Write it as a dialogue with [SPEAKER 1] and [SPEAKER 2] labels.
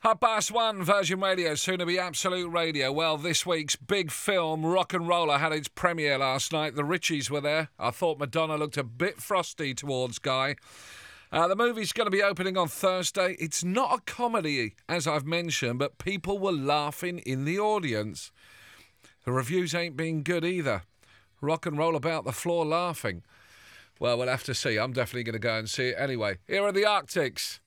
[SPEAKER 1] 1:30 Virgin Radio, soon to be Absolute Radio. Well, this week's big film, Rock and Roller, had its premiere last night. The Richies were there. I thought Madonna looked a bit frosty towards Guy. The movie's going to be opening on Thursday. It's not a comedy, as I've mentioned, but people were laughing in the audience. The reviews ain't been good either. Rock and roll about the floor laughing. Well, we'll have to see. I'm definitely going to go and see it anyway. Here are the Arctics.